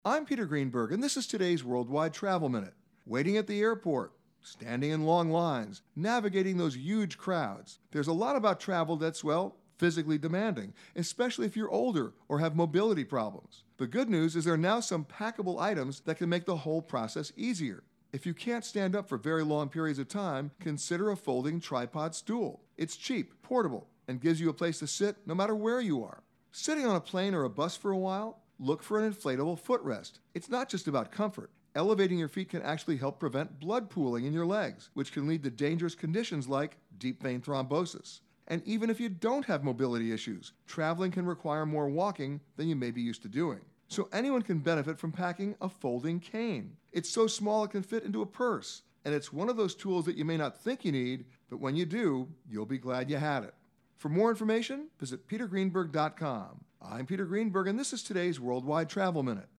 I'm Peter Greenberg, and this is today's Worldwide Travel Minute. Waiting at the airport, standing in long lines, navigating those huge crowds. There's a lot about travel that's, well, physically demanding, especially if you're older or have mobility problems. The good news is there are now some packable items that can make the whole process easier. If you can't stand up for very long periods of time, consider a folding tripod stool. It's cheap, portable, and gives you a place to sit no matter where you are. Sitting on a plane or a bus for a while? Look for an inflatable footrest. It's not just about comfort. Elevating your feet can actually help prevent blood pooling in your legs, which can lead to dangerous conditions like deep vein thrombosis. And even if you don't have mobility issues, traveling can require more walking than you may be used to doing. So anyone can benefit from packing a folding cane. It's so small it can fit into a purse, and it's one of those tools that you may not think you need, but when you do, you'll be glad you had it. For more information, visit petergreenberg.com. I'm Peter Greenberg, and this is today's Worldwide Travel Minute.